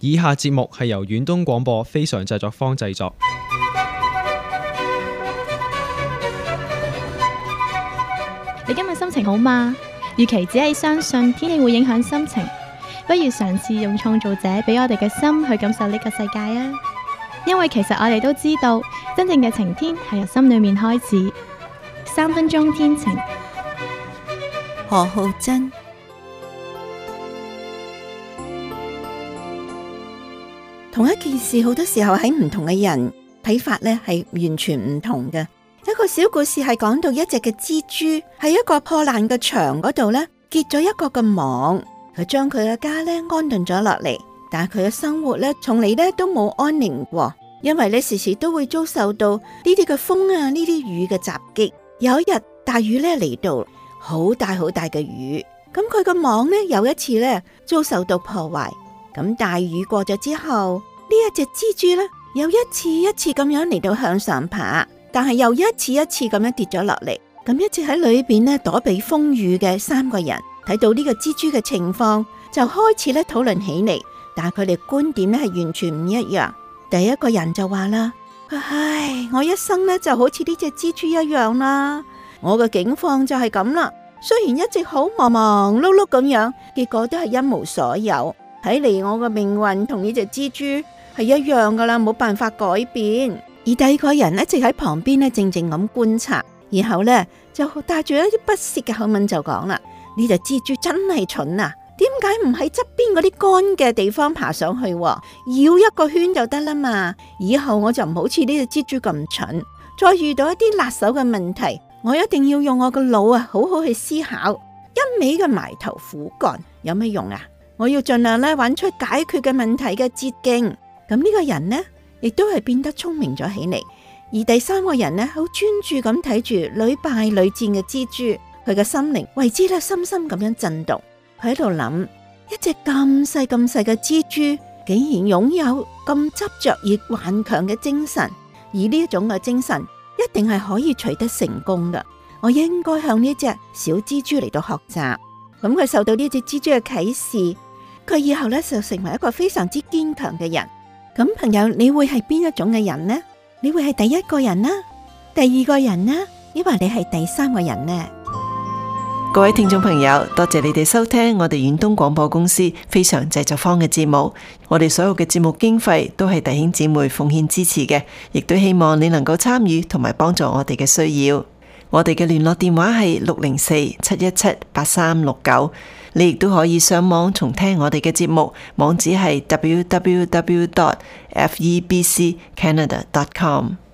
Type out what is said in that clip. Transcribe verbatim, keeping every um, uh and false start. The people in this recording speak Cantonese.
以下節目係由遠東廣播非常製作坊製作。 你今日心情好嗎？與其只係相信天氣會影響心情，不如嘗試用創造者俾我哋嘅心去感受呢個世界啊！因為其實我哋都知道，真正嘅晴天係由心裏面開始。三分鐘天晴， 何浩珍。同一件事，好多時候喺唔同嘅人睇法呢係完全唔同嘅。一個小故事係講到一隻嘅蜘蛛喺一個破爛嘅牆嗰度呢結咗一個嘅網，佢將佢嘅家呢安頓咗落嚟，但係佢嘅生活呢從嚟呢都冇安寧過，因為呢時時都會遭受到呢啲嘅風啊、呢啲雨嘅襲擊。有一日大雨呢嚟到，好大好大嘅雨，咁佢個網呢又一次呢遭受到破壞。咁大雨過咗之後，呢一隻蜘蛛呢又一次一次咁樣嚟到向上爬，但係又一次一次咁樣跌咗落嚟。咁一直喺裏邊呢躲避風雨嘅三個人睇到呢個蜘蛛嘅情況，就開始咧討論起嚟。但係佢哋觀點呢係完全唔一樣。第一個人就話啦：唉，我一生呢就好似呢隻蜘蛛一樣啦，我嘅境況就係咁啦。雖然一直好忙忙碌碌咁樣，結果都係一無所有。睇嚟我嘅命運同呢隻蜘蛛係一樣噶啦，冇辦法改變。而第二個人一直喺旁邊咧靜靜咁觀察，然後呢就帶住一啲不屑嘅口吻就講啦：呢隻蜘蛛真係蠢啊！點解唔喺側邊嗰啲乾嘅地方爬上去，繞一個圈就得啦嘛？以後我就唔好似呢隻蜘蛛咁蠢，再遇到一啲辣手嘅問題，我一定要用我個腦啊，好好去思考，一味嘅埋頭苦幹有咩用啊？我要盡量咧揾出解決嘅問題嘅捷徑。咁呢個人呢，亦都係變得聰明咗起嚟。而第三個人呢，好專注咁睇住屢敗屢戰嘅蜘蛛，佢嘅心靈為之咧深深咁樣震動。佢喺度諗，一隻咁細咁細嘅蜘蛛，竟然擁有咁執着而頑強嘅精神，而呢一種嘅精神一定係可以取得成功嘅。我應該向呢隻小蜘蛛嚟到學習。咁佢受到呢隻蜘蛛嘅啟示，佢以後咧就成為一個非常之堅強嘅人。咁朋友，你會係邊一種嘅人呢？你會係第一個人呢？第二個人呢？抑或你係第三個人呢？ 各位聽眾朋友，多謝你哋收聽我哋遠東廣播公司非常製作坊嘅節目。我哋所有嘅節目經費都係弟兄姊妹奉獻支持嘅，亦都希望你能夠參與同埋幫助我哋嘅需要。我哋嘅聯絡電話係六零四七一七八三六九，你亦都可以上網重聽我哋嘅節目，網址係 w w w dot f e b c canada dot com。